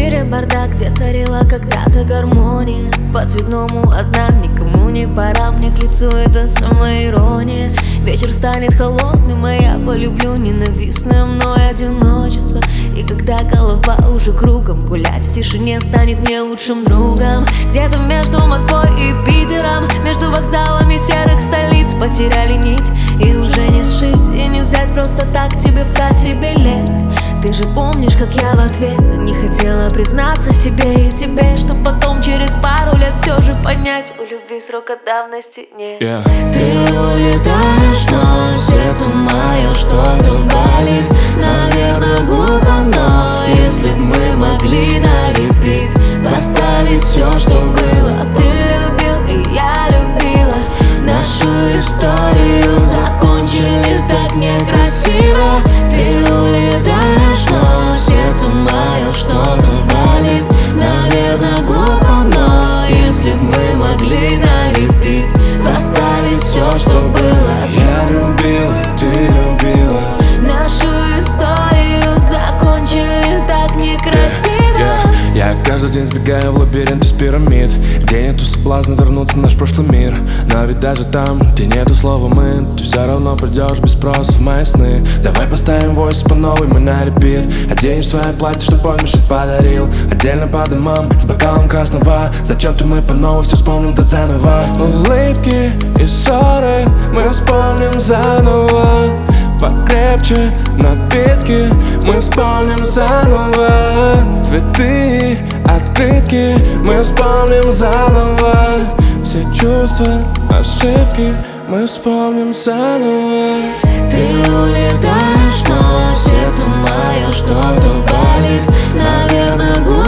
мире бардак, где царила когда-то гармония. По цветному одна, никому не пора, мне к лицу это самоирония. Вечер станет холодным, а я полюблю ненавистное мной одиночество. И когда голова уже кругом, гулять в тишине станет мне лучшим другом. Где-то между Москвой и Питером, между вокзалами серых столиц, потеряли нить и уже не сшить, и не взять просто так тебе в кассе билет. Ты же помнишь, как я в ответ не хотела признаться себе и тебе, чтоб потом через пару лет все же понять: у любви срока давности нет. Ты улетаешь, но сердце мое что-то болит. Наверное, глупо, но если б мы могли на репит поставить все, что было. Ты любил и я любила, нашу историю закончили так некрасиво. Ты улетаешь, но сердце мое что-то болит. Наверное, глупо, но если б мы могли на репит поставить все, что было. Я любил, ты любила, нашу историю закончили так некрасиво. Я каждый день сбегаю в лабиринт из пирамид, где нету соблазна вернуться в наш прошлый мир. Но ведь даже там, где нету слова «мы», ты все равно придешь без спроса в мои сны. Давай поставим войс по новой, мы на репит. Оденешь свое платье, что помнишь, подарил. Отдельно по домам, с бокалом красного. Зачем-то мы по новой все вспомним да заново. Улыбки и ссоры мы вспомним заново. Покрепче напитки мы вспомним заново. Цветы, открытки мы вспомним заново. Все чувства, ошибки мы вспомним заново. Ты улетаешь, но сердце мое что-то болит. Наверное, глупо,